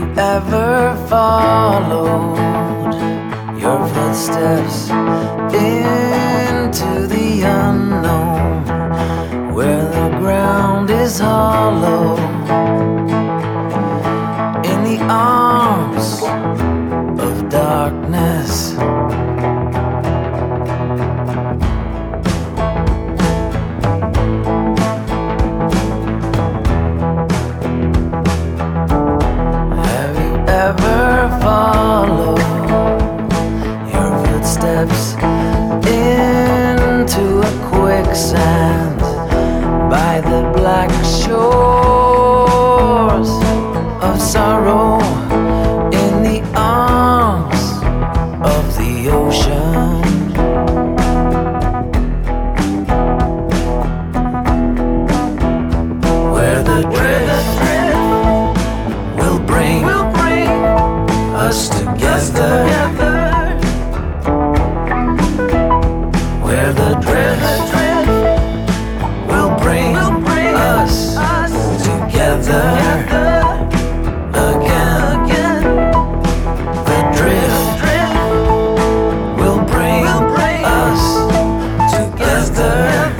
ever followed your footsteps into the unknown, where the ground is hollow, in the arms of darkness? Ever follow your footsteps into a quicksand by the black shores of sorrow, in the arms of the ocean? Where the drift will bring us together, where the drift will bring us together again. The drift will bring us together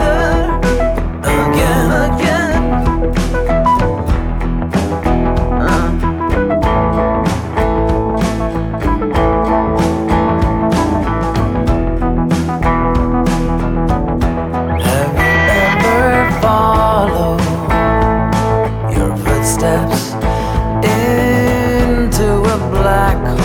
again. Follow your footsteps into a black